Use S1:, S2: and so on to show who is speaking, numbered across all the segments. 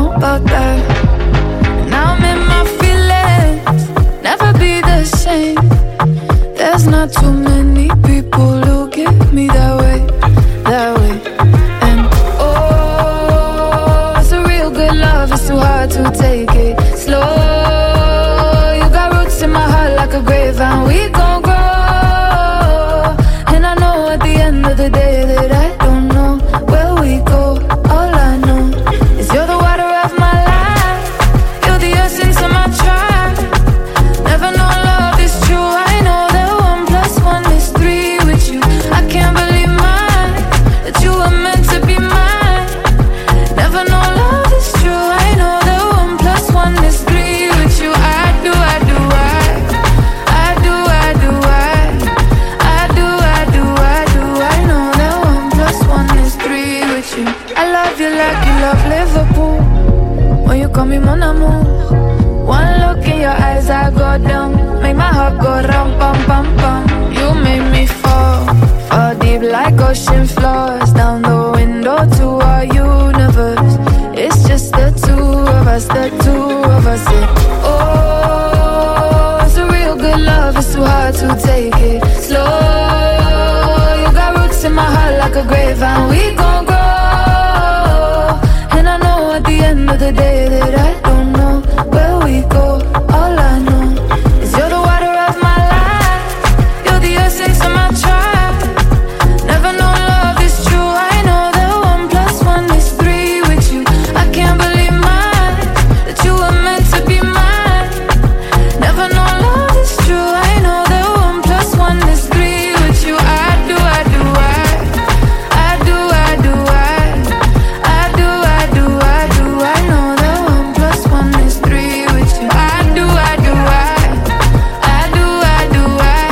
S1: about that. Now I'm in my feelings, never be the same. There's not too many people who get me that way, that way. And oh, it's a real good love, it's too hard to take it slow. You got roots in my heart like a grave, and we gon' grow. And I know at the end of the day that I don't know where we go. All I know is you're the water of my life, you're the essence of my tribe. Never know love is true, I know that 1 + 1 is 3 with you. I can't believe mine, that you were meant to be mine. Never know love is true, I know that 1 + 1 is 3 with you. I do, I do, I do, I do, I do, I do, I do. I know that 1 + 1 is 3 with you. I love you like you love Liverpool, when you call me mon amour. One look in your eyes, I go down, make my heart go rum, pum, pum, pum. You make me fall, fall deep like ocean floors, down the window to our universe. It's just the two of us, the two of us. Yeah. Oh, it's a real good love, it's too hard to take it slow. You got roots in my heart like a grave, and we gon' grow. And I know at the end of the day that I don't know where we go. All I know is you're the water of my life, you're the essence of my tribe. Never know love is true, I know that 1 + 1 is 3 with you. I can't believe mine, that you were meant to be mine. Never know love is true, I know that 1 + 1 is 3 with you. I do, I do, I do, I do, I do, I do, I do. I know that 1 + 1 is 3 with you. I do, I do, I do, I do,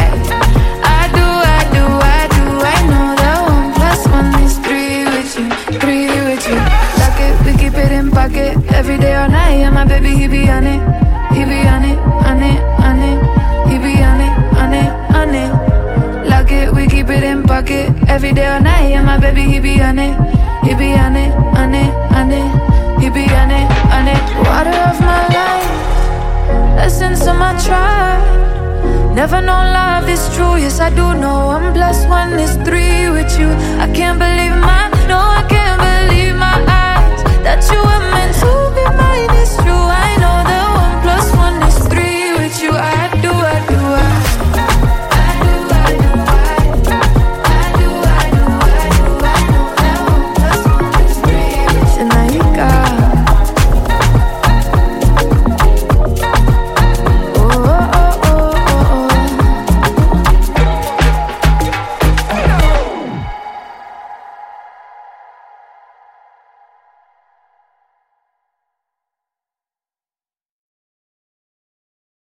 S1: I do, I do, I do. I know that 1 + 1 is 3 with you, 3 with you. Lock it, we keep it in pocket, every day or night. And my baby, he be on it, he be on it, on it, on it. He be on it, on it, on it. Lock it, we keep it in pocket, every day or night. And my baby, he be on it, he be on it, on it, on it. He be on it, on it. Water of my life, essence of my tribe. Never know love is true, yes I do know 1 + 1 is 3 with you. I can't believe my no.